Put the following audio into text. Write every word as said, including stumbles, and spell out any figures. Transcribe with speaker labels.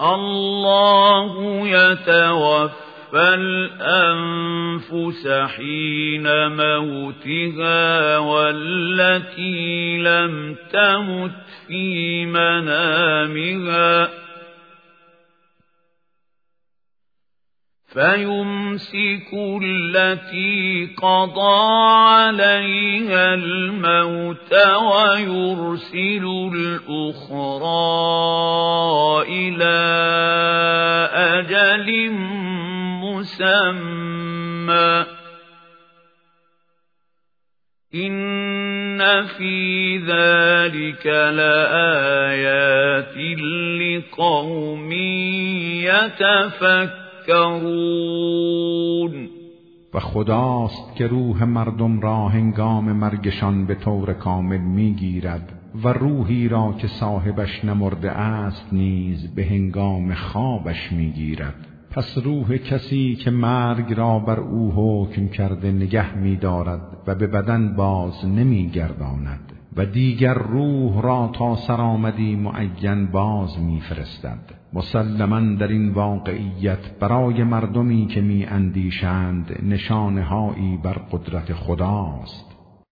Speaker 1: الله يتوفى فالأنفس حين موتها والتي لم تمت في منامها فيمسك التي قضى عليها الموت ويرسل الأخرى إلى أجل مسمى إن في ذلك لآيات لقوم يتفكرون.
Speaker 2: و خداست که روح مردم را هنگام مرگشان به طور کامل میگیرد و روحی را که صاحبش نمرده است نیز به هنگام خوابش میگیرد. پس روح کسی که مرگ را بر او حکم کرده نگه می‌دارد و به بدن باز نمی‌گرداند و دیگر روح را تا سرآمدی معین باز می‌فرستد. مسلماً در این واقعیت برای مردمی که می‌اندیشند نشانه‌هایی بر قدرت خداست.